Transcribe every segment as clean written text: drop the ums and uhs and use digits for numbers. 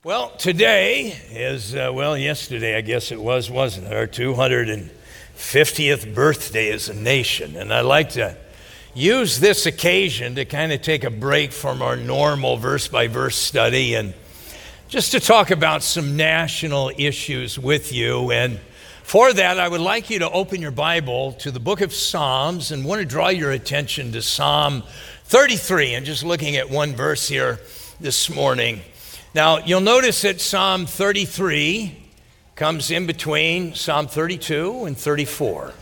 Well, today is, yesterday I guess it was, wasn't it? Our 250th birthday as a nation. And I'd like to use this occasion to kind of take a break from our normal verse-by-verse study and just to talk about some national issues with you. And for that, I would like you to open your Bible to the book of Psalms and want to draw your attention to Psalm 33. And just looking at one verse here this morning. Now, you'll notice that Psalm 33 comes in between Psalm 32 and 34.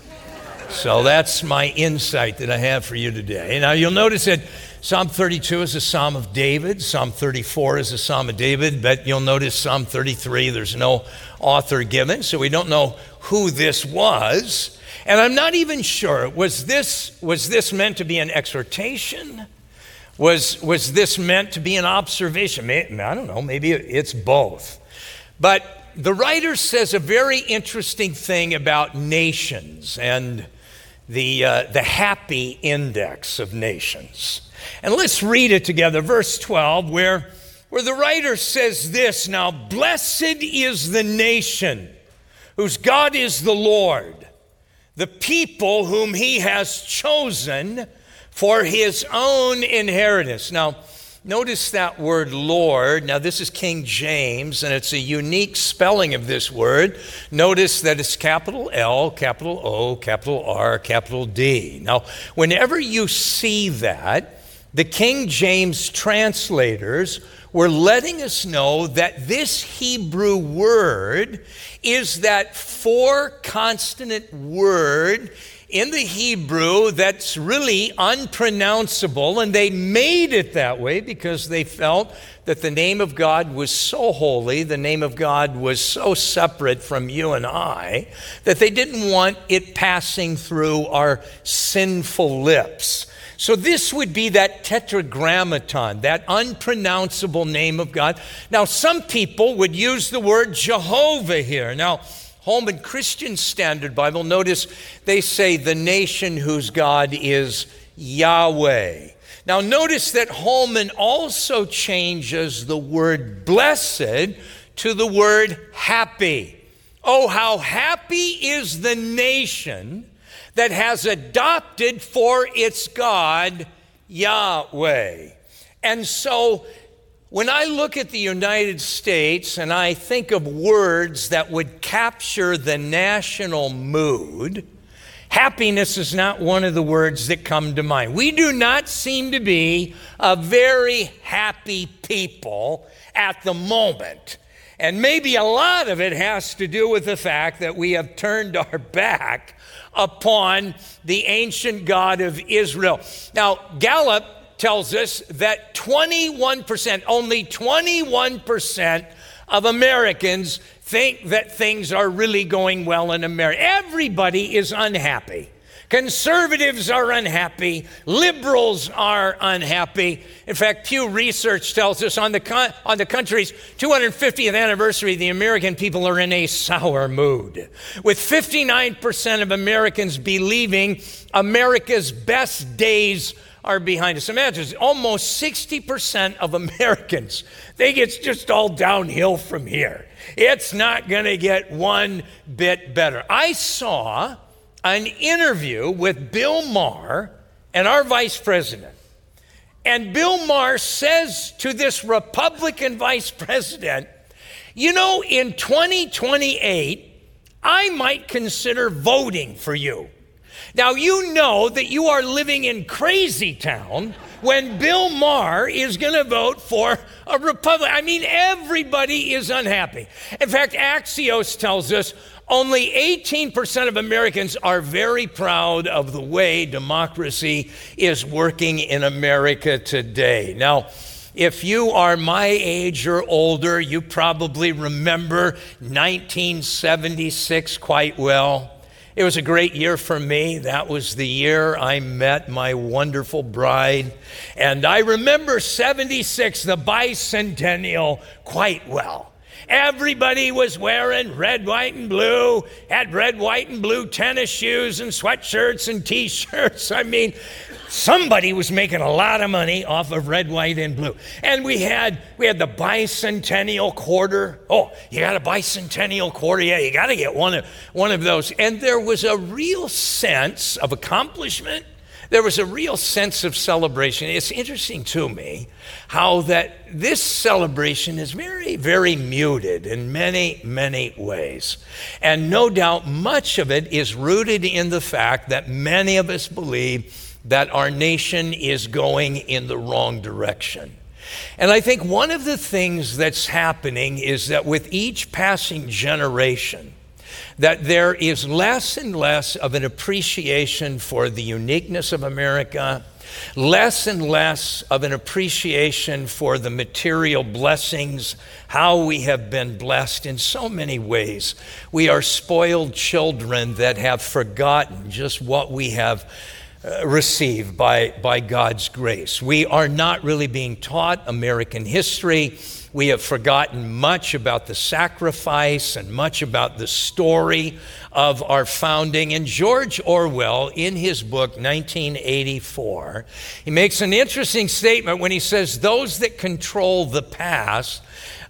So that's my insight that I have for you today. Now, you'll notice that Psalm 32 is a psalm of David. Psalm 34 is a psalm of David, but you'll notice Psalm 33, there's no author given, so we don't know who this was. And I'm not even sure, was this meant to be an exhortation? Was this meant to be an observation? I don't know, maybe it's both. But the writer says a very interesting thing about nations and the happy index of nations. And let's read it together, verse 12, where the writer says this, "Now blessed is the nation whose God is the Lord, the people whom he has chosen for his own inheritance." Now, notice that word Lord. Now, this is King James, and it's a unique spelling of this word. Notice that it's capital L, capital O, capital R, capital D. Now, whenever you see that, the King James translators were letting us know that this Hebrew word is that four-consonant word in the Hebrew that's really unpronounceable, and they made it that way because they felt that the name of God was so holy, the name of God was so separate from you and I, that they didn't want it passing through our sinful lips. So this would be that tetragrammaton, that unpronounceable name of God. Now, some people would use the word Jehovah here. Now, Holman Christian Standard Bible, notice they say the nation whose God is Yahweh. Now notice that Holman also changes the word blessed to the word happy. Oh, how happy is the nation that has adopted for its God Yahweh. And so when I look at the United States and I think of words that would capture the national mood, happiness is not one of the words that come to mind. We do not seem to be a very happy people at the moment. And maybe a lot of it has to do with the fact that we have turned our back upon the ancient God of Israel. Now, Gallup tells us that 21%, only 21% of Americans think that things are really going well in America. Everybody is unhappy. Conservatives are unhappy. Liberals are unhappy. In fact, Pew Research tells us on the country's 250th anniversary, the American people are in a sour mood, with 59% of Americans believing America's best days are behind us. Imagine, almost 60% of Americans think it's just all downhill from here. It's not going to get one bit better. I saw an interview with Bill Maher and our vice president. And Bill Maher says to this Republican vice president, "You know, in 2028, I might consider voting for you." Now, you know that you are living in crazy town when Bill Maher is going to vote for a Republican. I mean, everybody is unhappy. In fact, Axios tells us only 18% of Americans are very proud of the way democracy is working in America today. Now, if you are my age or older, you probably remember 1976 quite well. It was a great year for me. That was the year I met my wonderful bride. And I remember 76, the bicentennial, quite well. Everybody was wearing red, white, and blue, had red, white, and blue tennis shoes and sweatshirts and T-shirts. I mean, somebody was making a lot of money off of red, white, and blue. And we had the bicentennial quarter. Oh, you got a bicentennial quarter? Yeah, you got to get one of those. And there was a real sense of accomplishment. There was a real sense of celebration. It's interesting to me how that this celebration is very, very muted in many, many ways. And no doubt much of it is rooted in the fact that many of us believe that our nation is going in the wrong direction. And I think one of the things that's happening is that with each passing generation, that there is less and less of an appreciation for the uniqueness of America, less and less of an appreciation for the material blessings, how we have been blessed in so many ways. We are spoiled children that have forgotten just what we have received by God's grace. We are not really being taught American history. We have forgotten much about the sacrifice and much about the story of our founding. And George Orwell, in his book, 1984, he makes an interesting statement when he says, those that control the past,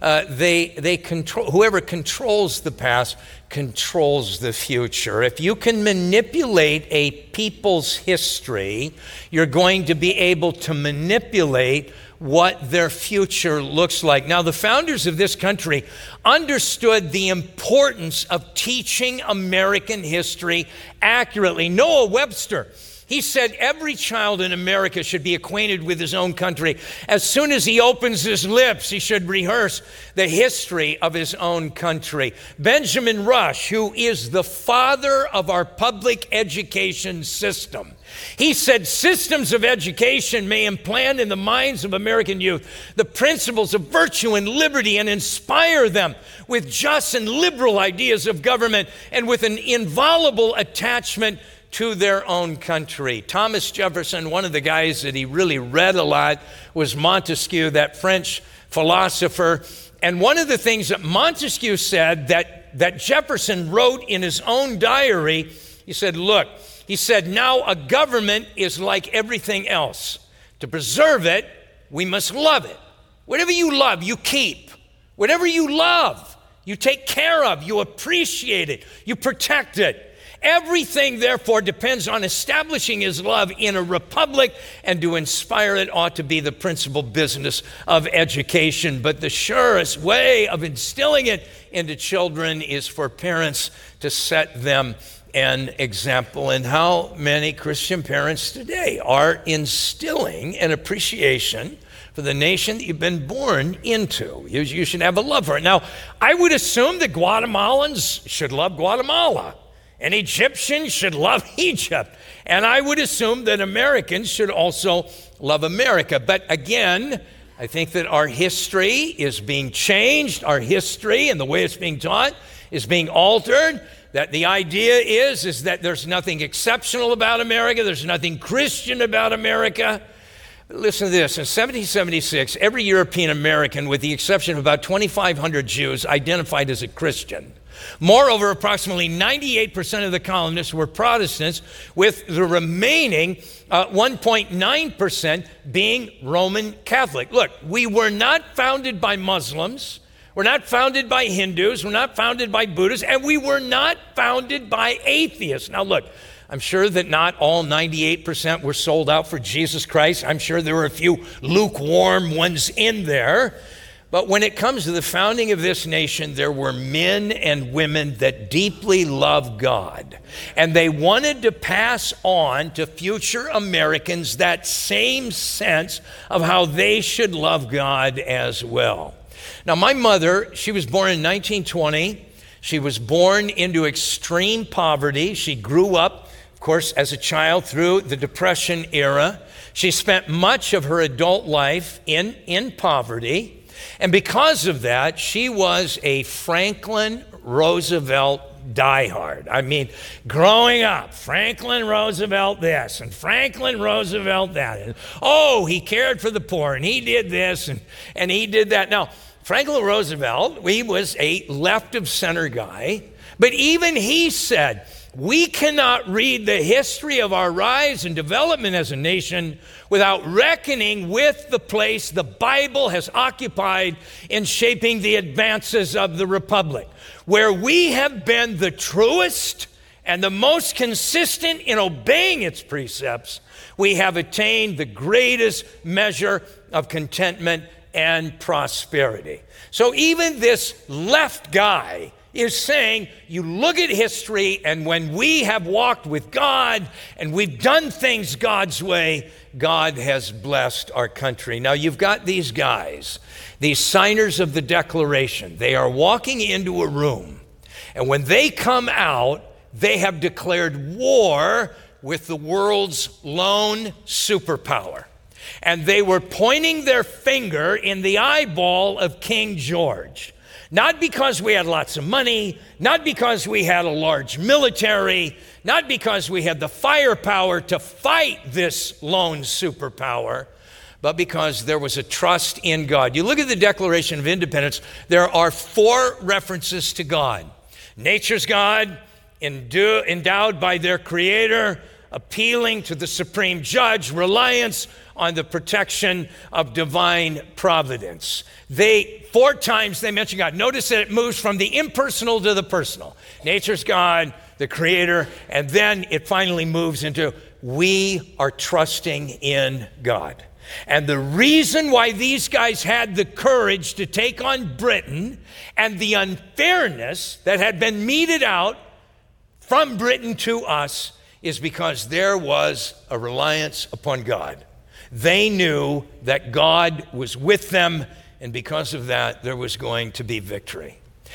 they control, whoever controls the past controls the future. If you can manipulate a people's history, you're going to be able to manipulate what their future looks like. Now, the founders of this country understood the importance of teaching American history accurately. Noah Webster, he said every child in America should be acquainted with his own country. As soon as he opens his lips, he should rehearse the history of his own country. Benjamin Rush, who is the father of our public education system, he said systems of education may implant in the minds of American youth the principles of virtue and liberty and inspire them with just and liberal ideas of government and with an inviolable attachment to their own country. Thomas Jefferson, one of the guys that he really read a lot was Montesquieu, that French philosopher. And one of the things that Montesquieu said that Jefferson wrote in his own diary, he said, look, he said, now a government is like everything else. To preserve it, we must love it. Whatever you love, you keep. Whatever you love, you take care of, you appreciate it, you protect it. Everything, therefore, depends on establishing his love in a republic, and to inspire it ought to be the principal business of education. But the surest way of instilling it into children is for parents to set them an example. And how many Christian parents today are instilling an appreciation for the nation that you've been born into? You should have a love for it. Now, I would assume that Guatemalans should love Guatemala, and Egyptians should love Egypt. And I would assume that Americans should also love America. But again, I think that our history is being changed. Our history and the way it's being taught is being altered. That the idea is that there's nothing exceptional about America. There's nothing Christian about America. Listen to this. In 1776, every European American, with the exception of about 2,500 Jews, identified as a Christian. Moreover, approximately 98% of the colonists were Protestants, with the remaining 1.9% being Roman Catholic. Look, we were not founded by Muslims. We're not founded by Hindus. We're not founded by Buddhists. And we were not founded by atheists. Now, look, I'm sure that not all 98% were sold out for Jesus Christ. I'm sure there were a few lukewarm ones in there. But when it comes to the founding of this nation, there were men and women that deeply loved God. And they wanted to pass on to future Americans that same sense of how they should love God as well. Now, my mother, she was born in 1920. She was born into extreme poverty. She grew up, of course, as a child through the Depression era. She spent much of her adult life in poverty. And because of that, she was a Franklin Roosevelt diehard. I mean, growing up, Franklin Roosevelt this and Franklin Roosevelt that. And, oh, he cared for the poor and he did this and he did that. Now, Franklin Roosevelt, he was a left of center guy, but even he said, we cannot read the history of our rise and development as a nation without reckoning with the place the Bible has occupied in shaping the advances of the Republic, where we have been the truest and the most consistent in obeying its precepts. We have attained the greatest measure of contentment and prosperity. So even this left guy is saying, you look at history, and when we have walked with God and we've done things God's way, God has blessed our country. Now you've got these guys, these signers of the Declaration. They are walking into a room, and when they come out, they have declared war with the world's lone superpower. And they were pointing their finger in the eyeball of King George. Not because we had lots of money, not because we had a large military, not because we had the firepower to fight this lone superpower, but because there was a trust in God. You look at the Declaration of Independence, there are 4 references to God. Nature's God, endowed by their Creator, appealing to the supreme judge, reliance on the protection of divine providence. 4 times they mention God. Notice that it moves from the impersonal to the personal. Nature's God, the Creator, and then it finally moves into we are trusting in God. And the reason why these guys had the courage to take on Britain and the unfairness that had been meted out from Britain to us is because there was a reliance upon God. They knew that God was with them, and because of that, there was going to be victory.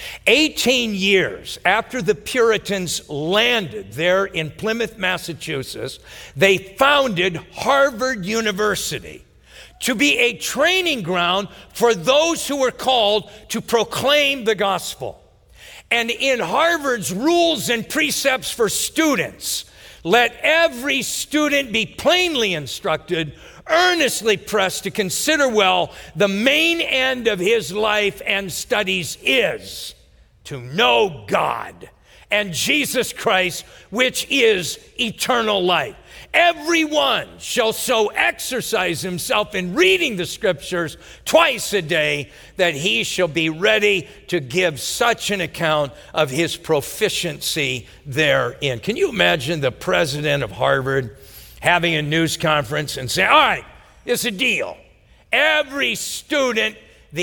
18 years after the Puritans landed there in Plymouth, Massachusetts, they founded Harvard University to be a training ground for those who were called to proclaim the gospel. And in Harvard's rules and precepts for students, let every student be plainly instructed, earnestly pressed to consider well the main end of his life and studies is to know God and Jesus Christ, which is eternal life. Everyone shall so exercise himself in reading the scriptures twice a day that he shall be ready to give such an account of his proficiency therein. Can you imagine the president of Harvard having a news conference and saying, all right, it's a deal. Every student,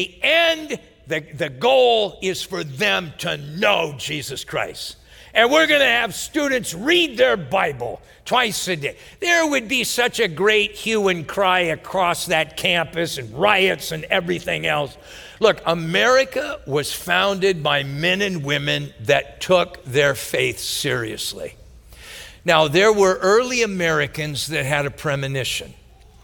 the goal is for them to know Jesus Christ. And we're going to have students read their Bible twice a day. There would be such a great hue and cry across that campus and riots and everything else. Look, America was founded by men and women that took their faith seriously. Now, there were early Americans that had a premonition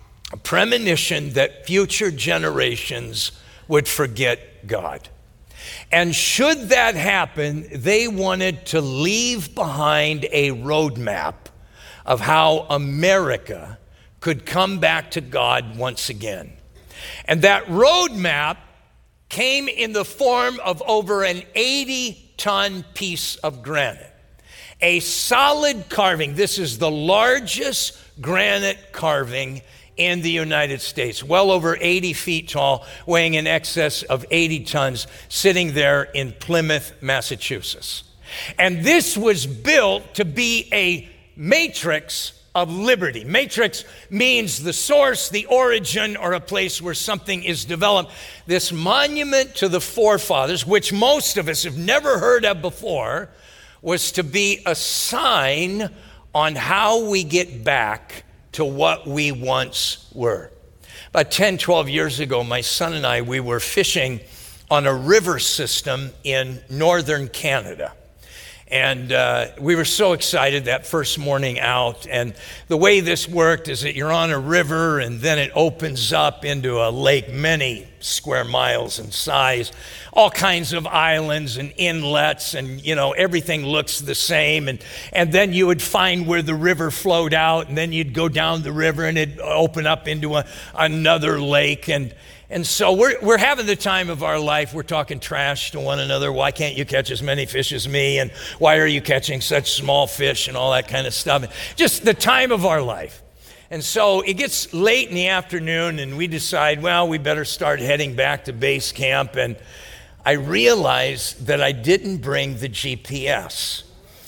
that future generations would forget God. And should that happen, they wanted to leave behind a roadmap of how America could come back to God once again. And that roadmap came in the form of over an 80-ton piece of granite, a solid carving. This is the largest granite carving in the United States, well over 80 feet tall, weighing in excess of 80 tons, sitting there in Plymouth, Massachusetts. And this was built to be a matrix of liberty. Matrix means the source, the origin, or a place where something is developed. This monument to the forefathers, which most of us have never heard of before, was to be a sign on how we get back to what we once were. About 10, 12 years ago, my son and I, we were fishing on a river system in northern Canada. And we were so excited that first morning out. And the way this worked is that you're on a river and then it opens up into a lake many square miles in size, all kinds of islands and inlets, and everything looks the same. And then you would find where the river flowed out, and then you'd go down the river and it'd open up into another lake. And And so we're having the time of our life. We're talking trash to one another. Why can't you catch as many fish as me? And why are you catching such small fish and all that kind of stuff? Just the time of our life. And so it gets late in the afternoon and we decide, well, we better start heading back to base camp. And I realized that I didn't bring the GPS.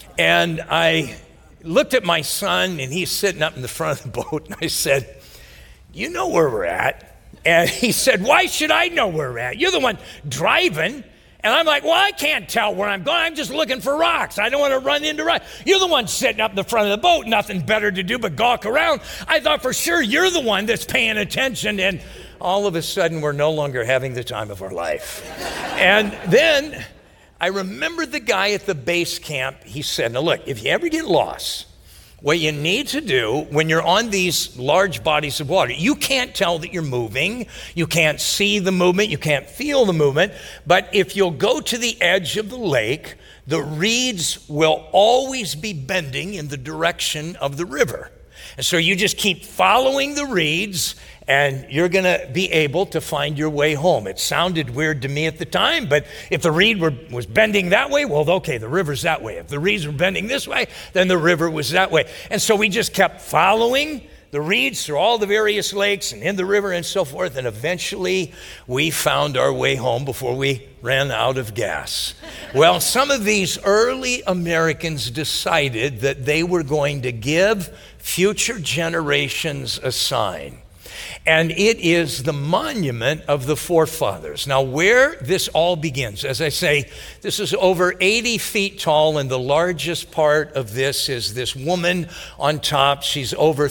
And I looked at my son and he's sitting up in the front of the boat. And I said, you know where we're at? And he said, why should I know where we're at? You're the one driving. And I'm like, well, I can't tell where I'm going. I'm just looking for rocks. I don't want to run into rocks. You're the one sitting up in the front of the boat, nothing better to do but gawk around. I thought for sure you're the one that's paying attention. And all of a sudden, we're no longer having the time of our life. And then I remember the guy at the base camp. He said, now look, if you ever get lost, what you need to do when you're on these large bodies of water, you can't tell that you're moving, you can't see the movement, you can't feel the movement, but if you'll go to the edge of the lake, the reeds will always be bending in the direction of the river. And so you just keep following the reeds and you're going to be able to find your way home. It sounded weird to me at the time, but if the reed was bending that way, well, okay, the river's that way. If the reeds were bending this way, then the river was that way. And so we just kept following the reeds through all the various lakes and in the river and so forth, and eventually we found our way home before we ran out of gas. Well, some of these early Americans decided that they were going to give future generations a sign. And it is the monument of the forefathers. Now, where this all begins, as I say, this is over 80 feet tall, and the largest part of this is this woman on top. She's over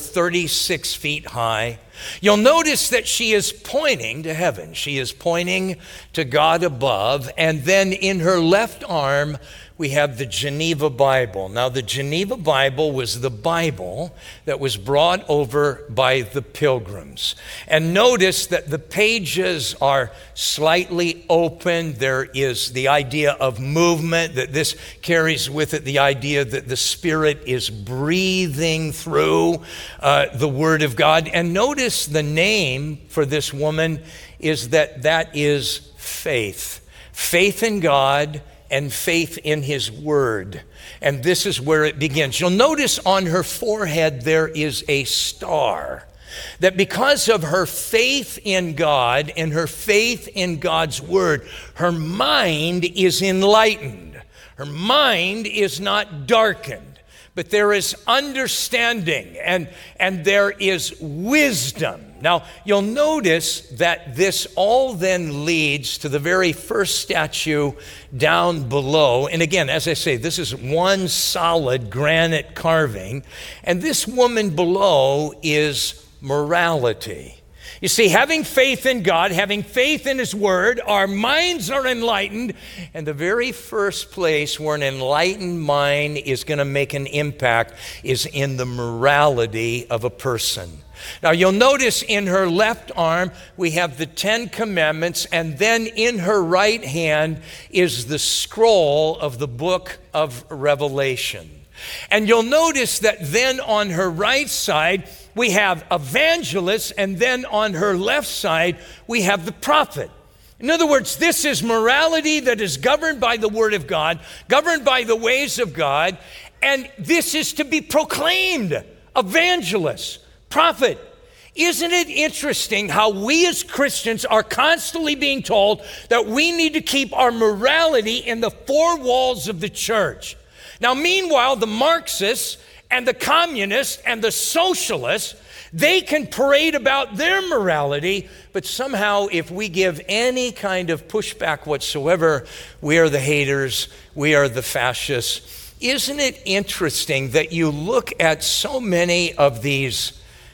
36 feet high. You'll notice that she is pointing to heaven. She is pointing to God above, and then in her left arm, we have the Geneva Bible. Now, the Geneva Bible was the Bible that was brought over by the Pilgrims. And notice that the pages are slightly open. There is the idea of movement, that this carries with it the idea that the Spirit is breathing through the Word of God. And notice the name for this woman is that is faith. Faith in God and faith in His Word. And this is where it begins. You'll notice on her forehead there is a star. That because of her faith in God and her faith in God's Word, her mind is enlightened. Her mind is not darkened. But there is understanding and there is wisdom. Now, you'll notice that this all then leads to the very first statue down below. And again, as I say, this is one solid granite carving. And this woman below is morality. You see, having faith in God, having faith in His Word, our minds are enlightened. And the very first place where an enlightened mind is going to make an impact is in the morality of a person. Now, you'll notice in her left arm, we have the 10 Commandments, and then in her right hand is the scroll of the book of Revelation. And you'll notice that then on her right side, we have evangelists, and then on her left side, we have the prophet. In other words, this is morality that is governed by the Word of God, governed by the ways of God, and this is to be proclaimed. Evangelists, prophet. Isn't it interesting how we as Christians are constantly being told that we need to keep our morality in the four walls of the church? Now, meanwhile, the Marxists and the communists and the socialists, they can parade about their morality, but somehow if we give any kind of pushback whatsoever, we are the haters, we are the fascists. Isn't it interesting that you look at so many of these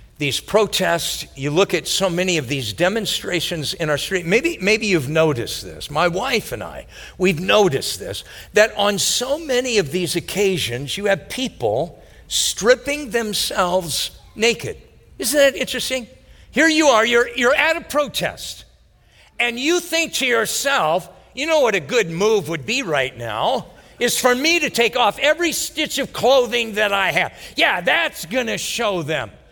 protests, you look at so many of these demonstrations in our street, maybe you've noticed this. My wife and I, we've noticed this, that on so many of these occasions, you have people stripping themselves naked. Isn't that interesting? Here you are, you're at a protest, and you think to yourself, you know what a good move would be right now? Is for me to take off every stitch of clothing that I have. Yeah, that's gonna show them.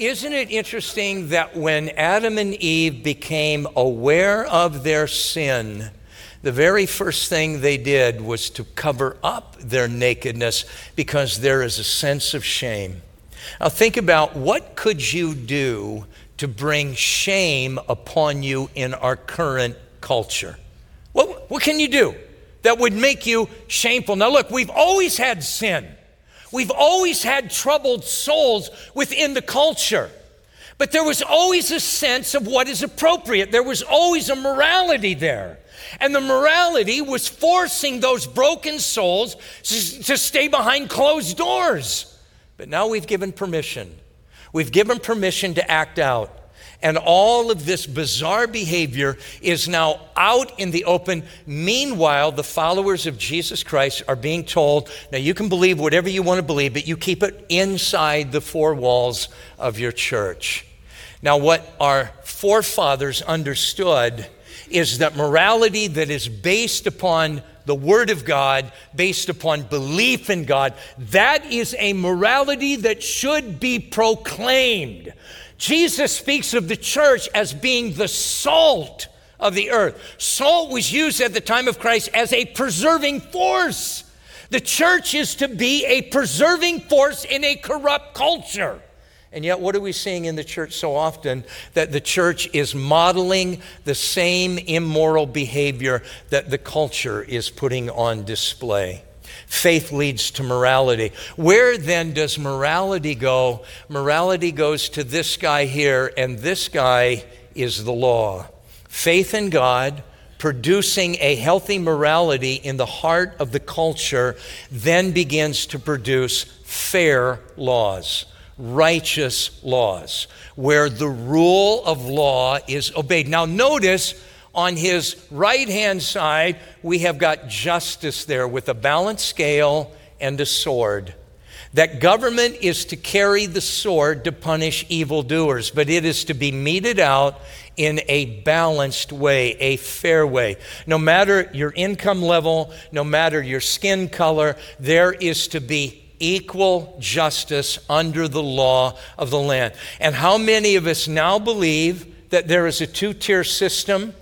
isn't it interesting that when Adam and Eve became aware of their sin, the very first thing they did was to cover up their nakedness because there is a sense of shame. Now think about, what could you do to bring shame upon you in our current culture? What can you do that would make you shameful? Now look, we've always had sin. We've always had troubled souls within the culture. But there was always a sense of what is appropriate. There was always a morality there. And the morality was forcing those broken souls to stay behind closed doors. But now we've given permission. We've given permission to act out. And all of this bizarre behavior is now out in the open. Meanwhile, the followers of Jesus Christ are being told, now you can believe whatever you want to believe, but you keep it inside the four walls of your church. Now, what our forefathers understood is that morality that is based upon the Word of God, based upon belief in God, that is a morality that should be proclaimed. Jesus speaks of the church as being the salt of the earth. Salt was used at the time of Christ as a preserving force. The church is to be a preserving force in a corrupt culture. And yet, what are we seeing in the church so often? That the church is modeling the same immoral behavior that the culture is putting on display. Faith leads to morality. Where then does morality go? Morality goes to this guy here, and this guy is the law. Faith in God, producing a healthy morality in the heart of the culture, then begins to produce fair laws. Righteous laws, where the rule of law is obeyed. Now notice, on his right-hand side, we have got justice there with a balanced scale and a sword. That government is to carry the sword to punish evildoers, but it is to be meted out in a balanced way, a fair way. No matter your income level, no matter your skin color, there is to be equal justice under the law of the land. And how many of us now believe that there is a two-tier system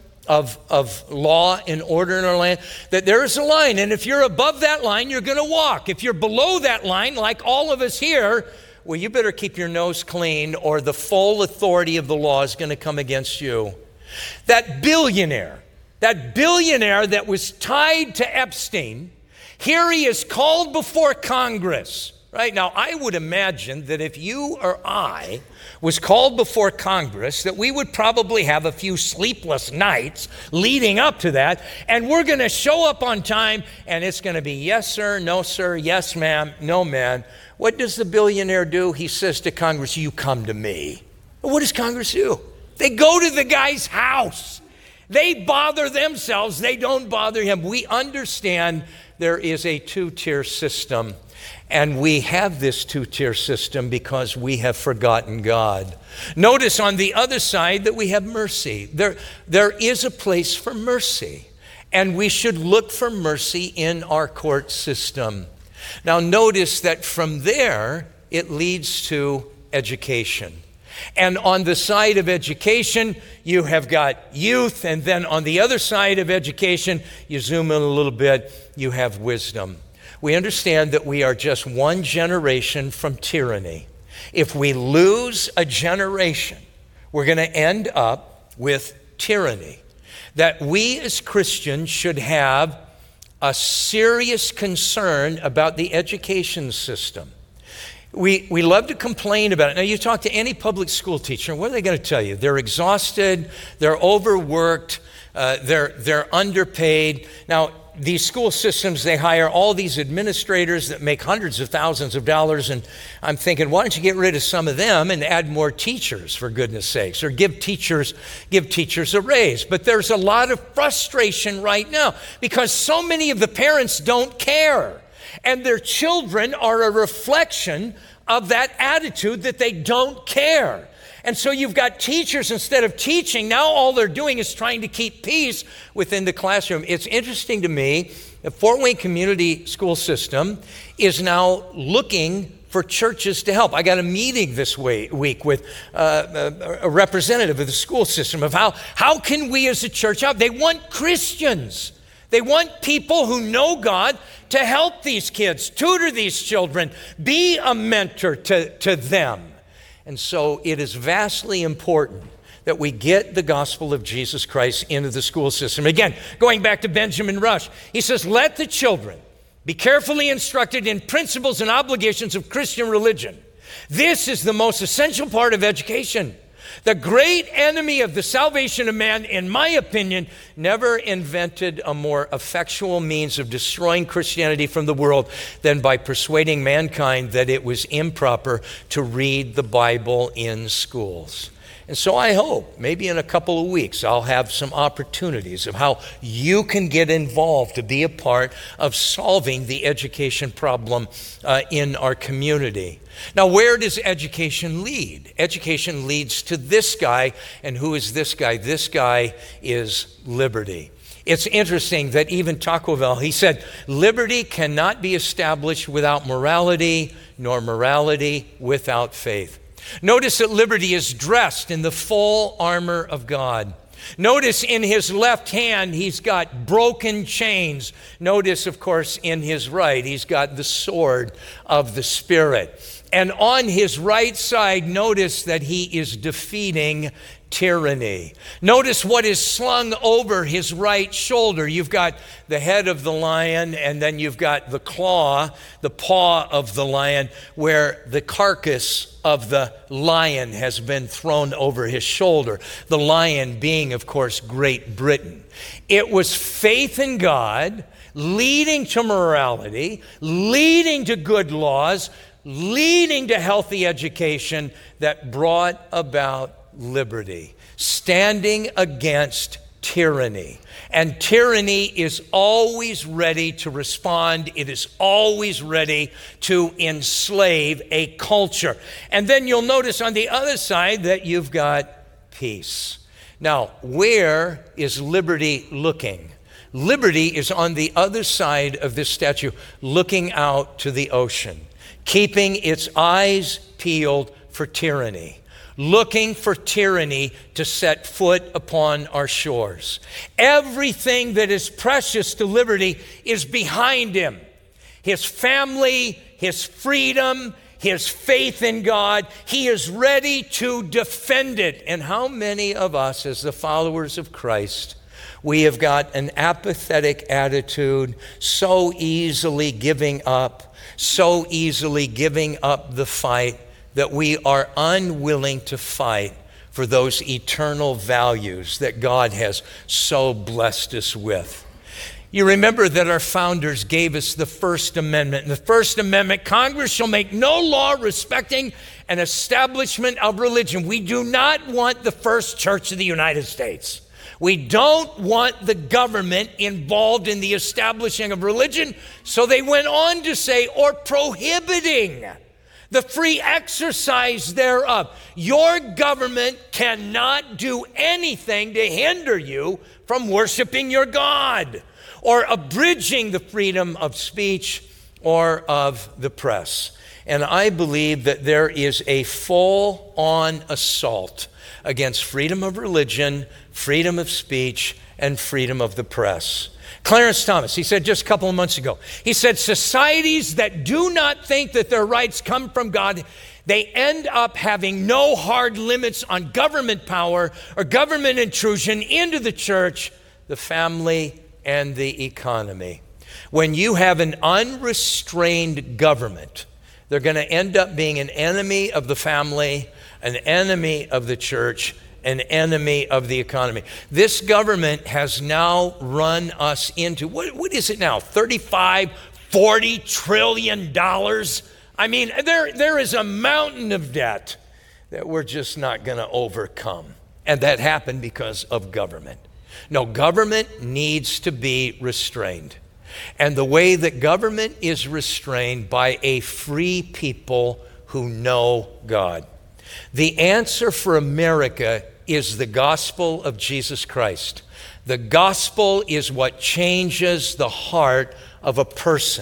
of law and order in our land? That there is a line, and if you're above that line, you're going to walk. If you're below that line, like all of us here, well, you better keep your nose clean, or the full authority of the law is going to come against you. That billionaire that was tied to Epstein, here he is called before Congress, right? Now, I would imagine that if you or I was called before Congress, that we would probably have a few sleepless nights leading up to that, and we're going to show up on time, and it's going to be yes, sir, no, sir, yes, ma'am, no, ma'am. What does the billionaire do? He says to Congress, you come to me. What does Congress do? They go to the guy's house. They bother themselves. They don't bother him. We understand there is a two-tier system, and we have this two-tier system because we have forgotten God. Notice on the other side that we have mercy. There is a place for mercy, and we should look for mercy in our court system. Now notice that from there, it leads to education. And on the side of education, you have got youth, and then on the other side of education, you zoom in a little bit, you have wisdom. We understand that we are just one generation from tyranny. If we lose a generation, we're going to end up with tyranny. That we as Christians should have a serious concern about the education system. We love to complain about it. Now, you talk to any public school teacher, what are they going to tell you? They're exhausted, they're overworked, they're underpaid. Now, these school systems, they hire all these administrators that make hundreds of thousands of dollars, and I'm thinking, why don't you get rid of some of them and add more teachers, for goodness sakes, or give teachers a raise. But there's a lot of frustration right now because so many of the parents don't care. And their children are a reflection of that attitude that they don't care. And so you've got teachers, instead of teaching, now all they're doing is trying to keep peace within the classroom. It's interesting to me, the Fort Wayne Community School System is now looking for churches to help. I got a meeting this week with a representative of the school system of how can we as a church help? They want Christians. They want people who know God to help these kids, tutor these children, be a mentor to them. And so it is vastly important that we get the gospel of Jesus Christ into the school system. Again, going back to Benjamin Rush, he says, let the children be carefully instructed in principles and obligations of Christian religion. This is the most essential part of education. The great enemy of the salvation of man, in my opinion, never invented a more effectual means of destroying Christianity from the world than by persuading mankind that it was improper to read the Bible in schools. And so I hope maybe in a couple of weeks I'll have some opportunities of how you can get involved to be a part of solving the education problem in our community. Now, where does education lead? Education leads to this guy. And who is this guy? This guy is liberty. It's interesting that even Tocqueville, he said, liberty cannot be established without morality, nor morality without faith. Notice that liberty is dressed in the full armor of God. Notice in his left hand, he's got broken chains. Notice, of course, in his right, he's got the sword of the Spirit. And on his right side, notice that he is defeating tyranny. Notice what is slung over his right shoulder. You've got the head of the lion, and then you've got the claw, the paw of the lion, where the carcass of the lion has been thrown over his shoulder. The lion being, of course, Great Britain. It was faith in God, leading to morality, leading to good laws, leading to healthy education that brought about liberty, standing against tyranny. And tyranny is always ready to respond. It is always ready to enslave a culture. And then you'll notice on the other side that you've got peace. Now, where is liberty looking? Liberty is on the other side of this statue, looking out to the ocean, keeping its eyes peeled for tyranny, looking for tyranny to set foot upon our shores. Everything that is precious to liberty is behind him. His family, his freedom, his faith in God. He is ready to defend it. And how many of us, as the followers of Christ, we have got an apathetic attitude, so easily giving up the fight, that we are unwilling to fight for those eternal values that God has so blessed us with. You remember that our founders gave us the First Amendment. In the First Amendment, Congress shall make no law respecting an establishment of religion. We do not want the First Church of the United States. We don't want the government involved in the establishing of religion. So they went on to say, or prohibiting the free exercise thereof. Your government cannot do anything to hinder you from worshiping your God or abridging the freedom of speech or of the press. And I believe that there is a full-on assault against freedom of religion, freedom of speech, and freedom of the press. Clarence Thomas, he said just a couple of months ago, he said, societies that do not think that their rights come from God, they end up having no hard limits on government power or government intrusion into the church, the family, and the economy. When you have an unrestrained government, they're going to end up being an enemy of the family, an enemy of the church, an enemy of the economy. This government has now run us into, what is it now, 35, 40 trillion dollars? I mean, there is a mountain of debt that we're just not going to overcome. And that happened because of government. No, government needs to be restrained. And the way that government is restrained by a free people who know God. The answer for America is the gospel of Jesus Christ. The gospel is what changes the heart of a person.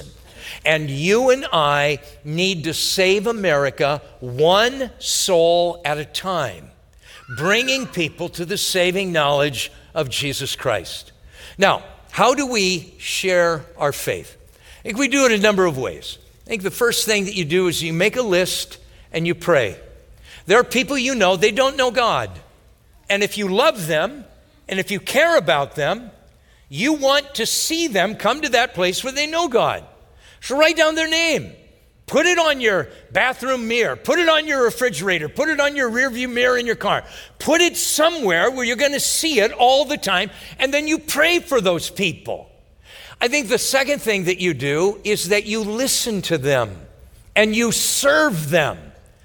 And you and I need to save America one soul at a time, bringing people to the saving knowledge of Jesus Christ. Now, how do we share our faith? I think we do it a number of ways. I think the first thing that you do is you make a list and you pray. There are people you know, they don't know God. And if you love them, and if you care about them, you want to see them come to that place where they know God. So write down their name. Put it on your bathroom mirror. Put it on your refrigerator. Put it on your rearview mirror in your car. Put it somewhere where you're going to see it all the time, and then you pray for those people. I think the second thing that you do is that you listen to them and you serve them.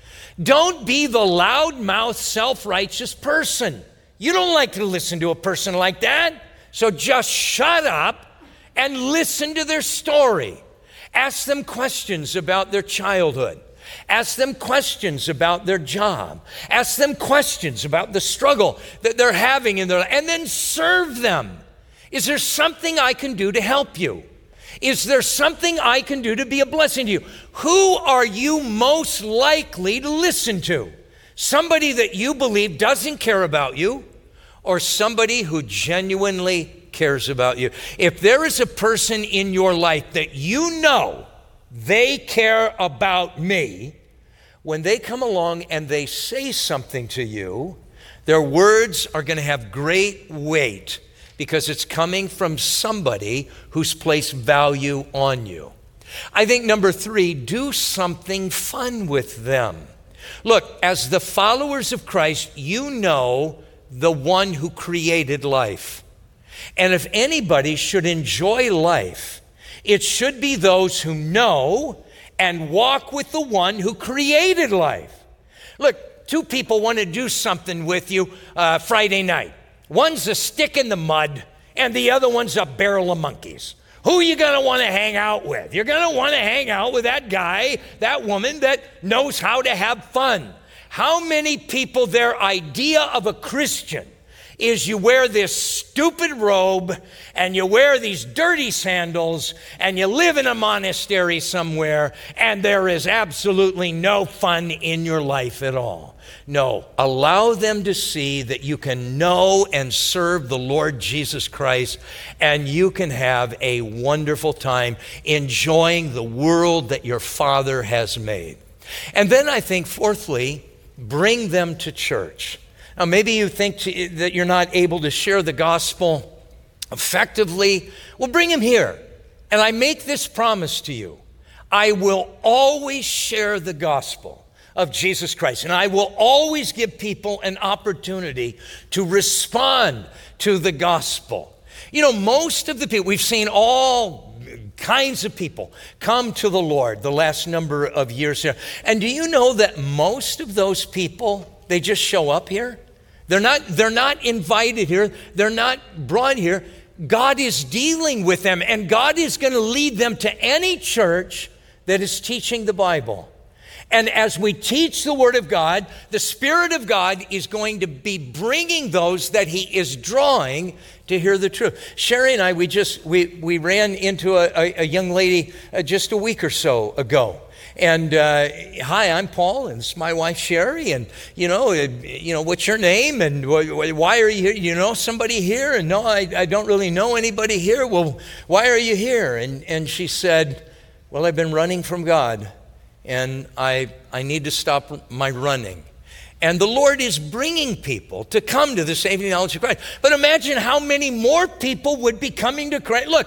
Don't be the loudmouth, self-righteous person. You don't like to listen to a person like that, so just shut up and listen to their story. Ask them questions about their childhood. Ask them questions about their job. Ask them questions about the struggle that they're having in their life, and then serve them. Is there something I can do to help you? Is there something I can do to be a blessing to you? Who are you most likely to listen to? Somebody that you believe doesn't care about you, or somebody who genuinely cares about you? If there is a person in your life that you know they care about me, when they come along and they say something to you, their words are going to have great weight because it's coming from somebody who's placed value on you. I think number 3, do something fun with them. Look, as the followers of Christ, you know the one who created life. And if anybody should enjoy life, it should be those who know and walk with the one who created life. Look, 2 people want to do something with you Friday night. One's a stick in the mud, and the other one's a barrel of monkeys. Who are you going to want to hang out with? You're going to want to hang out with that guy, that woman that knows how to have fun. How many people, their idea of a Christian is you wear this stupid robe and you wear these dirty sandals and you live in a monastery somewhere and there is absolutely no fun in your life at all. No, allow them to see that you can know and serve the Lord Jesus Christ, and you can have a wonderful time enjoying the world that your Father has made. And then I think, fourthly, bring them to church. Now, maybe you think that you're not able to share the gospel effectively. Well, bring them here. And I make this promise to you. I will always share the gospel of Jesus Christ. And I will always give people an opportunity to respond to the gospel. You know, most of the people, we've seen all kinds of people come to the Lord the last number of years here. And do you know that most of those people, they just show up here? They're not invited here. They're not brought here. God is dealing with them, and God is going to lead them to any church that is teaching the Bible. And as we teach the Word of God, the Spirit of God is going to be bringing those that He is drawing to hear the truth. Sherry and I, we ran into a young lady just a week or so ago. And hi, I'm Paul, and it's my wife Sherry. And you know, what's your name? And why are you here? You know somebody here? And no, I don't really know anybody here. Well, why are you here? And she said, well, I've been running from God, and I need to stop my running. And the Lord is bringing people to come to the saving knowledge of Christ. But imagine how many more people would be coming to Christ. Look,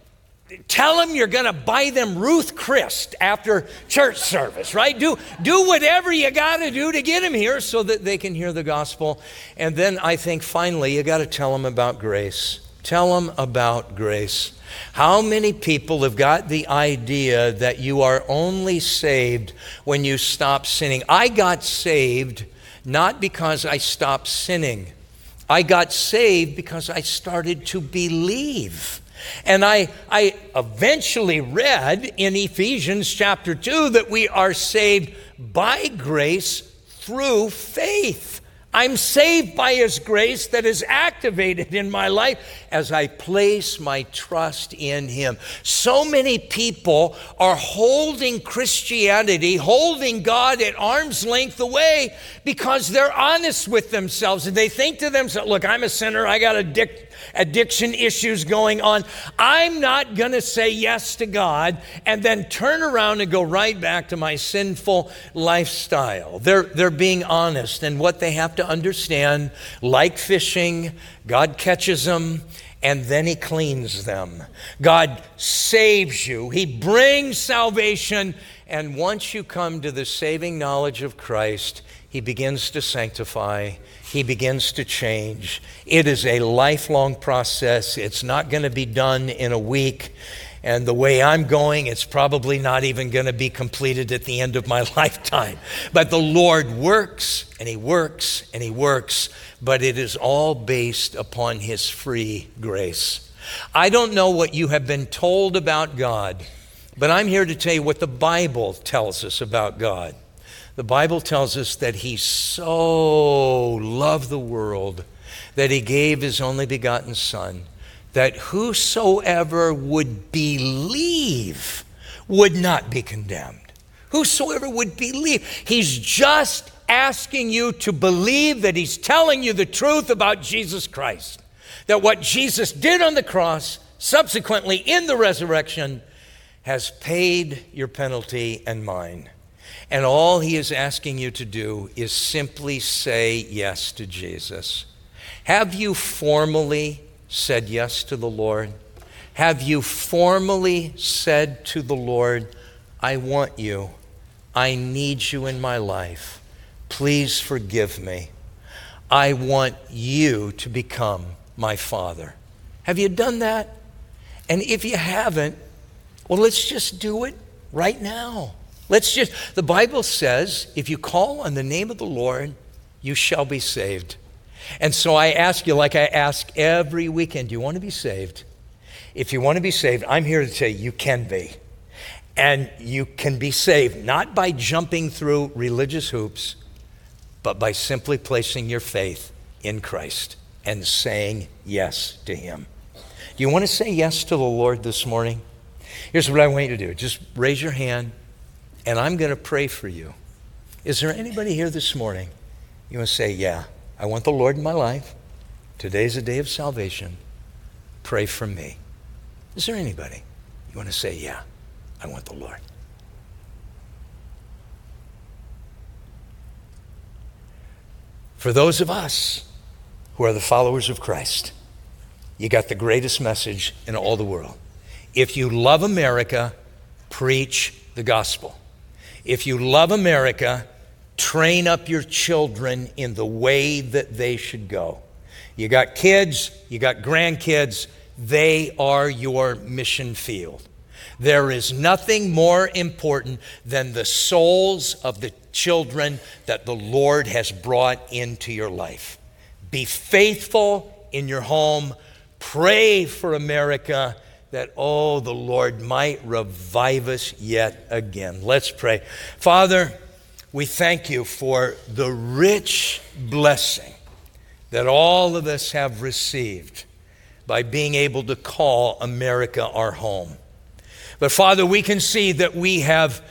tell them you're going to buy them Ruth Chris after church service, right? Do whatever you got to do to get them here so that they can hear the gospel. And then I think finally you got to tell them about grace. Tell them about grace. How many people have got the idea that you are only saved when you stop sinning? I got saved not because I stopped sinning. I got saved because I started to believe. And I eventually read in Ephesians chapter 2 that we are saved by grace through faith. I'm saved by His grace that is activated in my life as I place my trust in him. So many people are holding Christianity, holding God at arm's length away because they're honest with themselves and they think to themselves, look, I'm a sinner, I got addiction issues going on. I'm not going to say yes to God and then turn around and go right back to my sinful lifestyle. They're being honest, and what they have to understand, like fishing, God catches them and then he cleans them. God saves you. He brings salvation, and once you come to the saving knowledge of Christ, he begins to sanctify. He begins to change. It is a lifelong process. It's not going to be done in a week. And the way I'm going, it's probably not even going to be completed at the end of my lifetime. But the Lord works, and he works, and he works. But it is all based upon his free grace. I don't know what you have been told about God, but I'm here to tell you what the Bible tells us about God. The Bible tells us that he so loved the world that he gave his only begotten Son, that whosoever would believe would not be condemned. Whosoever would believe. He's just asking you to believe that he's telling you the truth about Jesus Christ. That what Jesus did on the cross, subsequently in the resurrection, has paid your penalty and mine. And all he is asking you to do is simply say yes to Jesus. Have you formally said yes to the Lord? Have you formally said to the Lord, I want you. I need you in my life. Please forgive me. I want you to become my Father. Have you done that? And if you haven't, well, let's just do it right now. The Bible says, if you call on the name of the Lord, you shall be saved. And so I ask you, like I ask every weekend, do you want to be saved? If you want to be saved, I'm here to tell you, you can be. And you can be saved, not by jumping through religious hoops, but by simply placing your faith in Christ and saying yes to him. Do you want to say yes to the Lord this morning? Here's what I want you to do. Just raise your hand, and I'm going to pray for you. Is there anybody here this morning? You want to say, yeah, I want the Lord in my life. Today's a day of salvation. Pray for me. Is there anybody? You want to say, yeah, I want the Lord. For those of us who are the followers of Christ, you got the greatest message in all the world. If you love America, preach the gospel. If you love America, train up your children in the way that they should go. You got kids, you got grandkids, they are your mission field. There is nothing more important than the souls of the children that the Lord has brought into your life. Be faithful in your home. Pray for America that, oh, the Lord might revive us yet again. Let's pray. Father, we thank you for the rich blessing that all of us have received by being able to call America our home. But Father, we can see that we have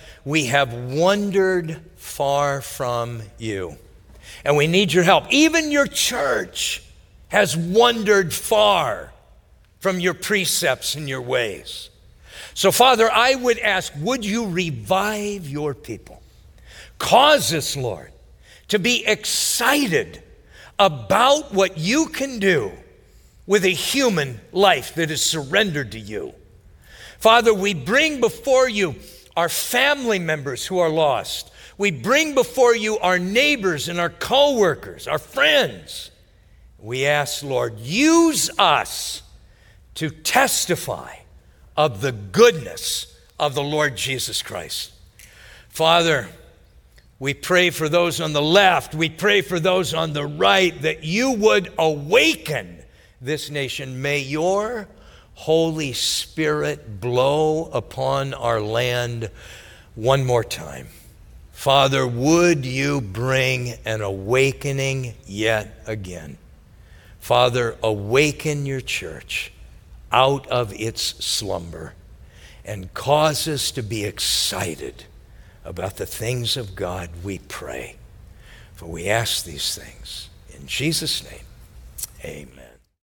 wandered far from you. And we need your help. Even your church has wandered far from your precepts and your ways. So Father, I would ask, would you revive your people? Cause us, Lord, to be excited about what you can do with a human life that is surrendered to you. Father, we bring before you our family members who are lost. We bring before you our neighbors and our co-workers, our friends. We ask, Lord, use us to testify of the goodness of the Lord Jesus Christ. Father, we pray for those on the left. We pray for those on the right that you would awaken this nation. May your Holy Spirit blow upon our land one more time. Father, would you bring an awakening yet again? Father, awaken your church out of its slumber and cause us to be excited about the things of God, we pray. For we ask these things in Jesus' name, amen.